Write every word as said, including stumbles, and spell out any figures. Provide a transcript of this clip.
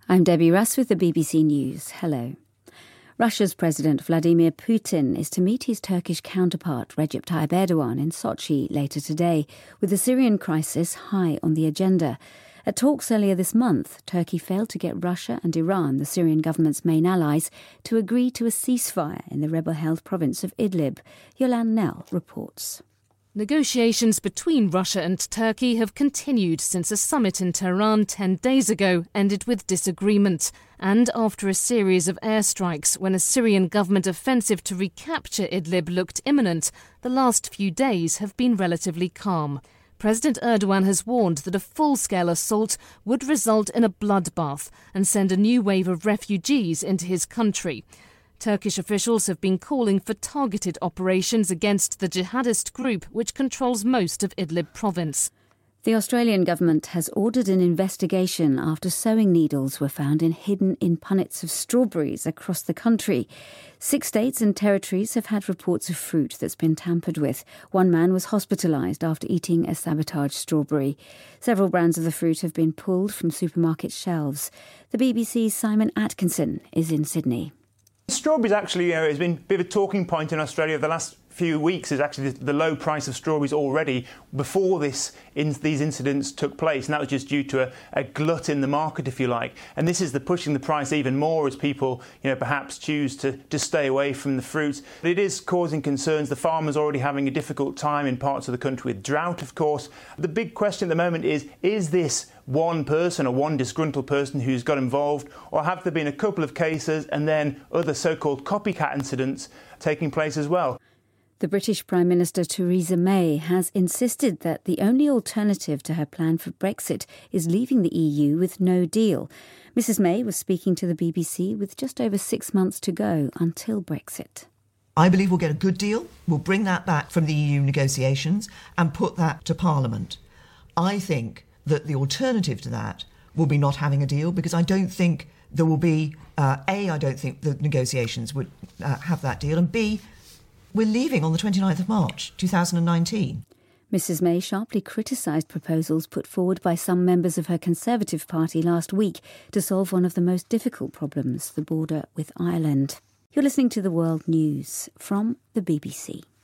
I'm Debbie Russ with the B B C News. Hello. Russia's President Vladimir Putin is to meet his Turkish counterpart Recep Tayyip Erdogan in Sochi later today, with the Syrian crisis high on the agenda. At talks earlier this month, Turkey failed to get Russia and Iran, the Syrian government's main allies, to agree to a ceasefire in the rebel-held province of Idlib. Yolande Knell reports. Negotiations between Russia and Turkey have continued since a summit in Tehran ten days ago ended with disagreement, and after a series of airstrikes when a Syrian government offensive to recapture Idlib looked imminent, the last few days have been relatively calm. President Erdogan has warned that a full-scale assault would result in a bloodbath and send a new wave of refugees into his country. Turkish officials have been calling for targeted operations against the jihadist group which controls most of Idlib province. The Australian government has ordered an investigation after sewing needles were found in hidden in punnets of strawberries across the country. Six states and territories have had reports of fruit that's been tampered with. One man was hospitalised after eating a sabotaged strawberry. Several brands of the fruit have been pulled from supermarket shelves. The B B C's Simon Atkinson is in Sydney. Strawberries actually uh, has been a bit of a talking point in Australia the last few weeks. Is actually the, the low price of strawberries already before this in, these incidents took place, and that was just due to a, a glut in the market, if you like. And this is the pushing the price even more as people, you know, perhaps choose to, to stay away from the fruit. But it is causing concerns. The farmers are already having a difficult time in parts of the country with drought, of course. The big question at the moment is, is this one person or one disgruntled person who's got involved, or have there been a couple of cases and then other so-called copycat incidents taking place as well? The British Prime Minister Theresa May has insisted that the only alternative to her plan for Brexit is leaving the E U with no deal. Missus May was speaking to the B B C with just over six months to go until Brexit. I believe we'll get a good deal. We'll bring that back from the E U negotiations and put that to Parliament. I think that the alternative to that will be not having a deal, because I don't think there will be, uh, A, I don't think the negotiations would uh, have that deal, and B, we're leaving on the twenty-ninth of March, two thousand nineteen. Missus May sharply criticised proposals put forward by some members of her Conservative Party last week to solve one of the most difficult problems, the border with Ireland. You're listening to The World News from the B B C.